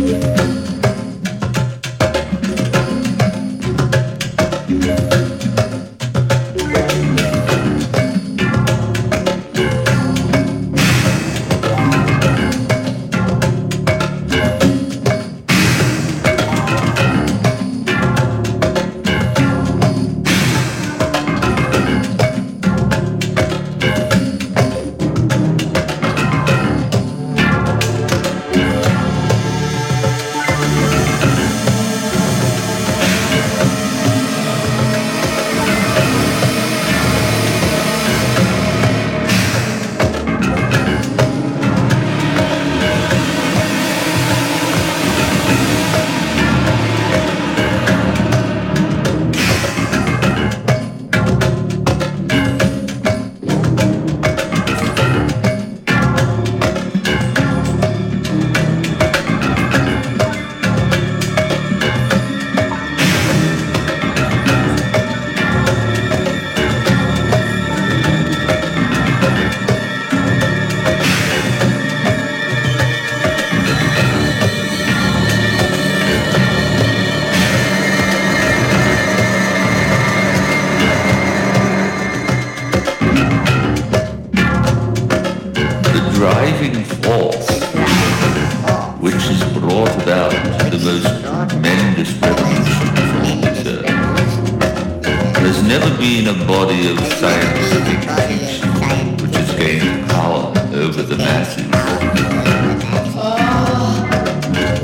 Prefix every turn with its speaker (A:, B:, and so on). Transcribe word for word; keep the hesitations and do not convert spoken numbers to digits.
A: driving force which has brought about the most tremendous revolutions on this earth. There's never been a body of scientific teaching which has gained power over the masses